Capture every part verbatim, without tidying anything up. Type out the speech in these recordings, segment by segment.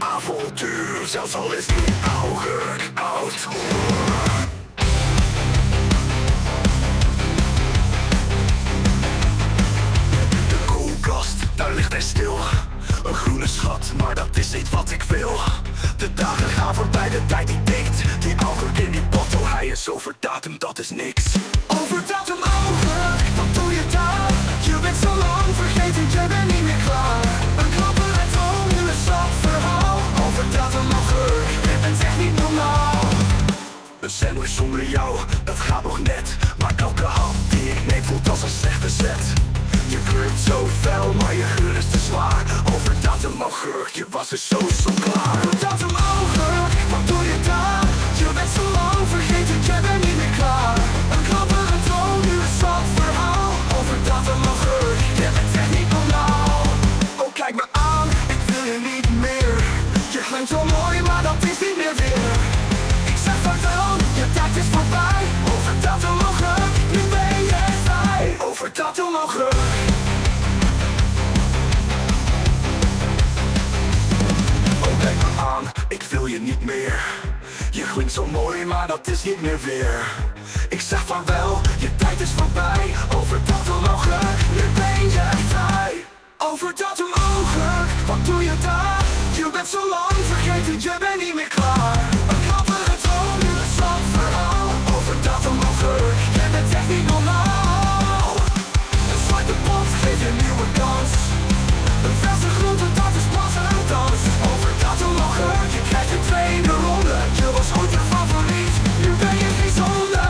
avontuur, zelfs al is die ouder oud. De koelkast, daar ligt hij stil. Een groene schat, maar dat is niet wat ik wil. De dagen gaan voorbij, de tijd die tikt. Die augurk in die bottle, hij is over datum, dat is niks. Over datum augurk, wat doe je daar? Je bent zo lang vergeten, je bent niet meer klaar. Een klapper en toon, nu een sap verhaal. Over datum augurk, je bent echt niet normaal. Een sandwich zonder jou, dat gaat nog net. Maar elke hap die ik neem voelt als een slechte zet. Je kleurt zo fel, maar je geur is te zwaar. Over datum augurk, je was dus zo zo klaar. Over datum augurk, wat doe je daar? Je bent zo lang vergeten, je bent niet meer klaar. Een klapper en toon, nu een sap verhaal. Over datum augurk, je bent echt niet normaal. Oh kijk me aan, ik wil je niet meer. Je klinkt zo mooi, maar dat is niet meer weer. Ik zeg vaarwel, je tijd is voorbij. Over datum augurk, nu ben je vrij. Over datum augurk. Kijk me aan, ik wil je niet meer. Je klinkt zo mooi, maar dat is niet meer weer. Ik zeg vaarwel, je tijd is voorbij. Over datum augurk, nu ben je vrij. Over datum augurk, wat doe je daar? Je bent zo lang vergeten, je bent niet meer klaar. Een klapper en toon, nu een slap verhaal. Over datum augurk, je bent echt niet normaal. Een zwarte pot, geef je een nieuwe kans. Een verse groente, dat is pas een dans. Over datum augurk, je krijgt een tweede ronde. Je was ooit een favoriet, nu ben je geen zonde.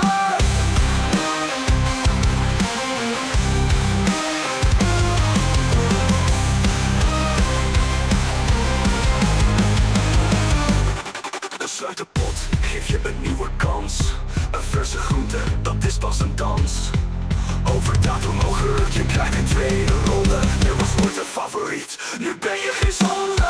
Een sluit pot, geef je een nieuwe kans. Een verse groente, dat is pas een dans. Over datum augurk, je krijgt een tweede ronde. Je was ooit een favoriet, nu ben je geen zonde.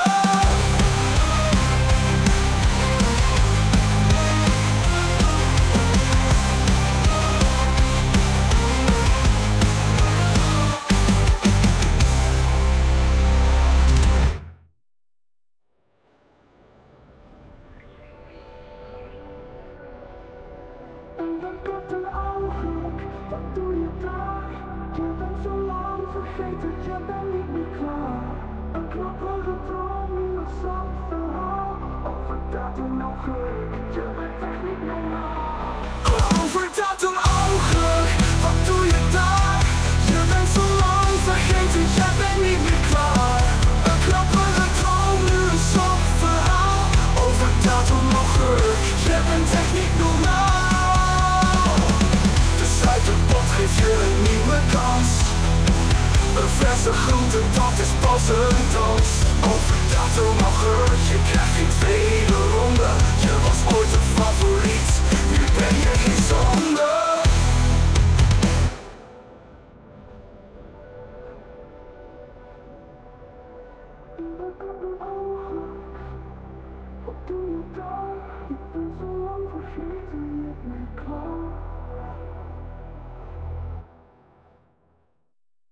Wat doe je daar? Je bent zo lang vergeten, je bent niet meer klaar. Een klapperige droom, nu een zacht verhaal. Over datum augurk, je bent echt niet normaal. Over datum augurk, wat doe je daar? Je bent zo lang vergeten, je bent niet meer klaar. Een klapperige droom, nu een zacht verhaal. Over datum augurk, je bent echt niet normaal. Geef je een nieuwe kans. Een verse groente, dat is pas een dans. Over datum augurk, je krijgt geen tweede